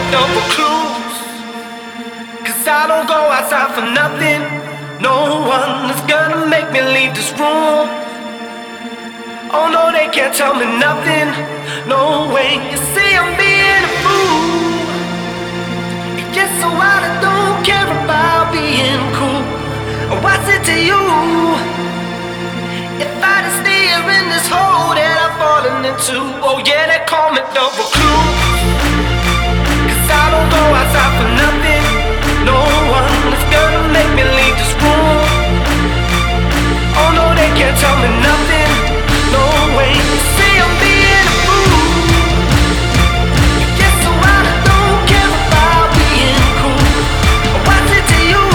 double clues. 'Cause I don't go outside for nothing. No one is gonna make me leave this room. Oh no, they can't tell me nothing. No way, you see I'm being a fool. It gets so wild, I don't care about being cool. What's it to you? If I just stay here in this hole that I've fallen into. Oh yeah, they call me double clues. 'Cause I don't go outside for nothing. No one is gonna make me leave this room. Oh no, they can't tell me nothing. No way, you see I'm being a fool. It gets so wild, I don't care about being cool. What's it to you?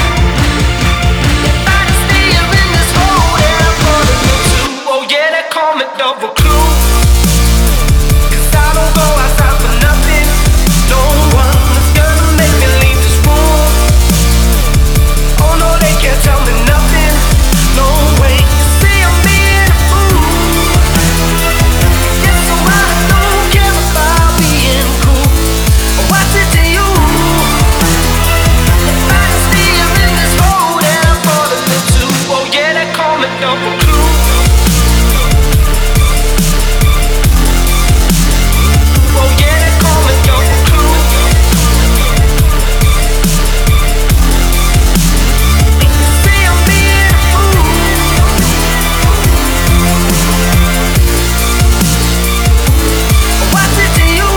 If I just stay here in this hole that I'm falling into. Oh yeah, they call me double clues. 'Cause I don't go outside for nothing. No one is gonna make me leave this room. Oh no, they can't tell me nothing. No way, you see I'm being a fool. Yes, so I don't care about being cool. What's it to you? If I just stay here in this hole that I'm falling into. Oh yeah, they call me double clues. Oh yeah, they call me double clues. You see I'm being a fool. What's it to you?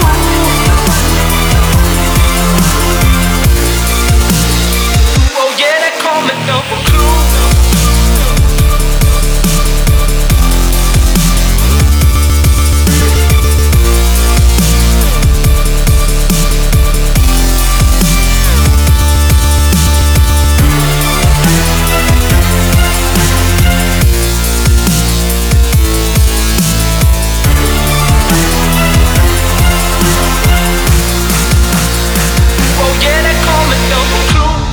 Oh yeah, they call me double clues. Oh yeah, they call me double clues.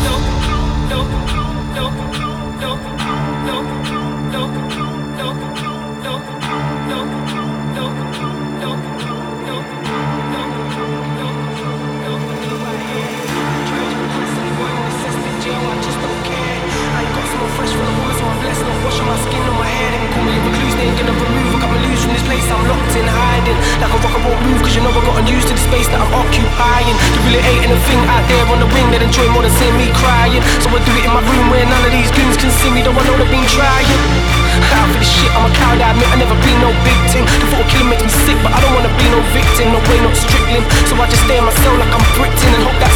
I'm locked in hiding, like a rock I won't move. Cause you know I got unused to the space that I'm occupying. There really ain't anything out there on the wing that enjoy more than seeing me crying. So I do it in my room where none of these goons can see me. Though I know they've been trying. Out for this shit, I'm a coward, I admit I never been no big thing. The thought of killing makes me sick, but I don't wanna be no victim. No way, not Strickland. So I just stay in my cell like I'm bricked in and hope that